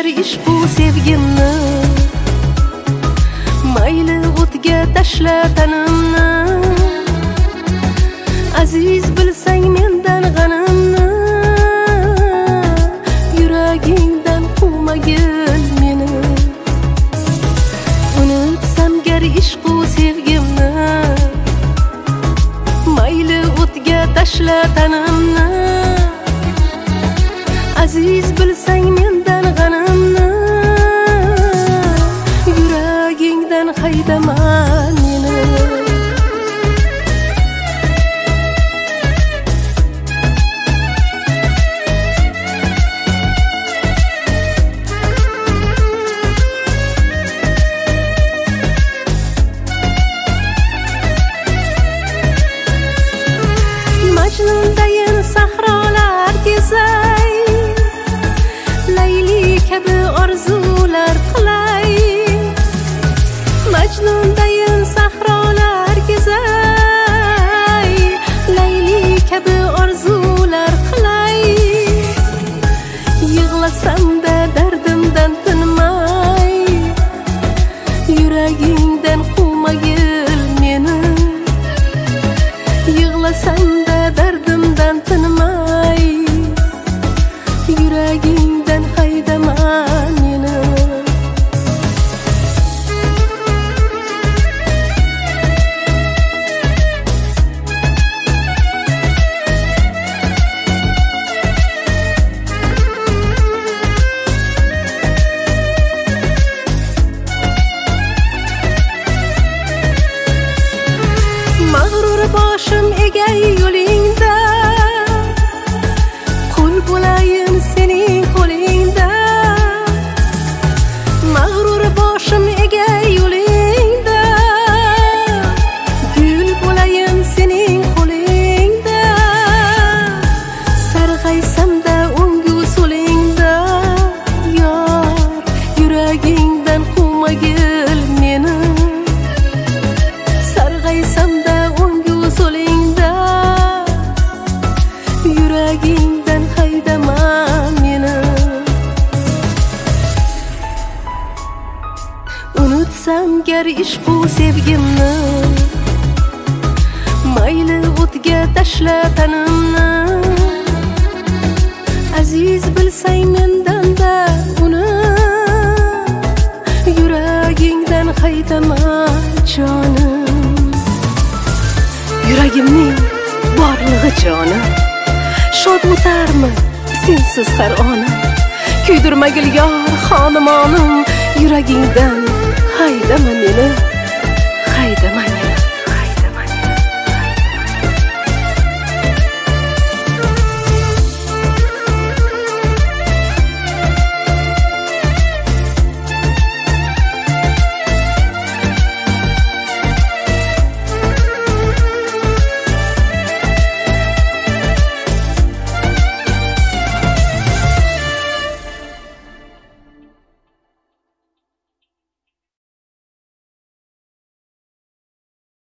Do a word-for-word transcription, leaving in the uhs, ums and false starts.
gar ish bu sevgimni, mayli o'tga tashla tanimni. Aziz bilsang mendan g'animni, yuragingdan quvmagil meni. Unutsam gar ish bu sevgimni, mayli o'tga tashla tanimni. Aziz bilsang mendan g'animni, yuragingdan haydama meni. Majnundayin sahrolar kezay, Layli kabi orzular qilay. Majnundayin sahrolar kezay, Layli kabi orzular qilay. Yig'lasam-da dardimdan tinmay, yuragingdan quvmagil meni. Yig'lasam-da dardimdan tinmay, yuragingdan haydama meni. Mag'rur boshim egay yo'lingda, qul bo'layin sening qo'lingda. Mag'rur boshim egay yo'lingda, gul bo'layin sening qo'lingda. Sarg'aysam-da o'ngu so'lingda, yor yuragingdan quvmagil meni. Sarg'aysam-da o'ngu so'lingda, yuragingdan haydama meni. Unutsam gar ish bu sevgimni, mayli o'tga tashla tanimni. Aziz bilsang mendan-da uni, yuragingdan haydama jonim. Yuragimning borlig'i jonim, shod o'tarmi sensiz har onim. Kuydirmagil yor xonimonim, yuragingdan haydama meni.